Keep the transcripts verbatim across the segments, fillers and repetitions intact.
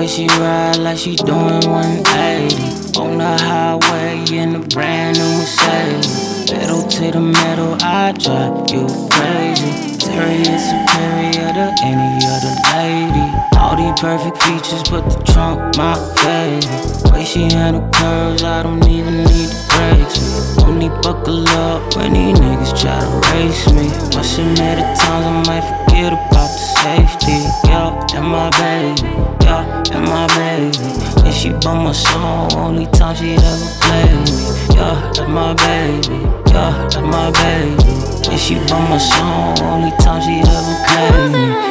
she ride like she doing one eighty. On the highway in a brand new Mercedes. Pedal to the metal, I drive you crazy. Terry is superior to any other lady. All these perfect features, but the trunk my favorite. Way she handle curves, I don't even need the brakes. Only buckle up when these niggas try to race me. Must admit at times I might forget about the safety. Yeah, that my baby, yeah, that my baby. And she bump my song, only time she'd ever play me. Yeah, that my baby, yeah, that my baby. And she bump my song, only time she'd ever play me.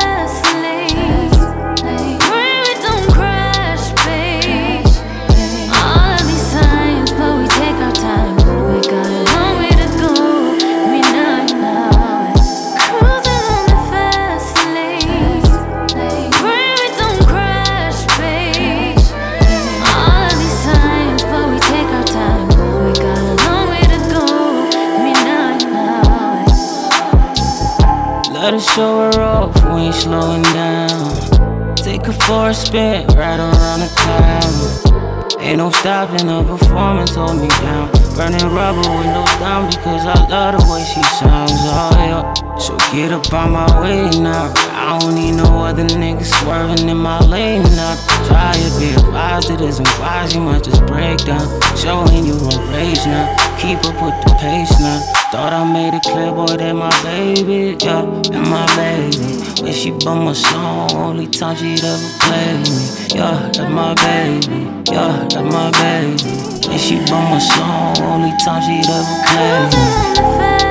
Let her show her off, we ain't slowing down. Take her for a spin, right around the town. Ain't no stopping, her performance hold me down. Burning rubber windows down because I love the way she sounds, oh yeah. So get up on my way now. I don't need no other niggas swerving in my lane now. Try to be advised, it isn't wise, you might just break down. Showing you on rage now, keep up with the pace now. Thought I made it clear, boy, that my baby, yeah, that my baby. When she bump my song, only time she'd ever play me. Yeah, that my baby, yeah, that my baby. When she bump my song, only time she'd ever play me.